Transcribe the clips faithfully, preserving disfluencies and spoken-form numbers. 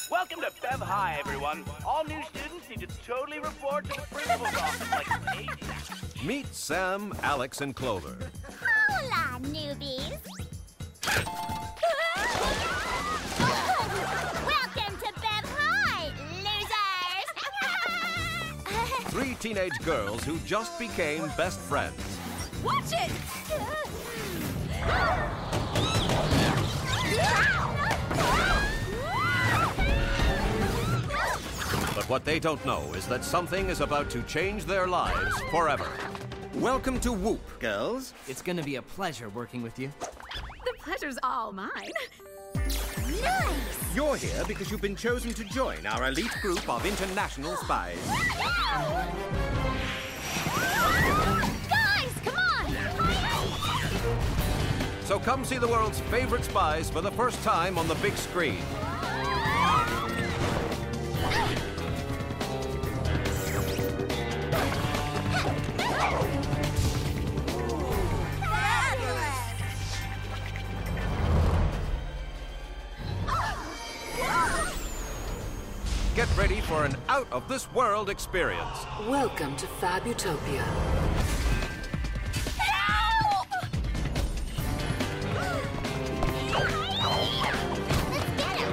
Welcome to Bev High, everyone. All new students need to totally report to the principal's office like ASAP. Meet Sam, Alex, and Clover. Hola, newbies. Welcome to Bev High, losers. Three teenage girls who just became best friends. Watch it! But what they don't know is that something is about to change their lives forever. Welcome to Whoop, girls. It's gonna be a pleasure working with you. The pleasure's all mine. Nice! You're here because you've been chosen to join our elite group of international spies. Guys, come on! So come see the world's favorite spies for the first time on the big screen. Get ready for an out-of-this-world experience. Welcome to Fabutopia. Help! Let's get him!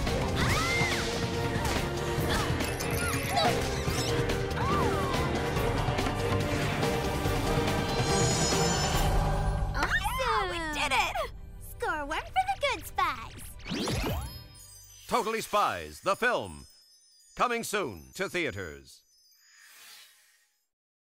Awesome! We did it! Score one for the good spies. Totally Spies, the film. Coming soon to theaters.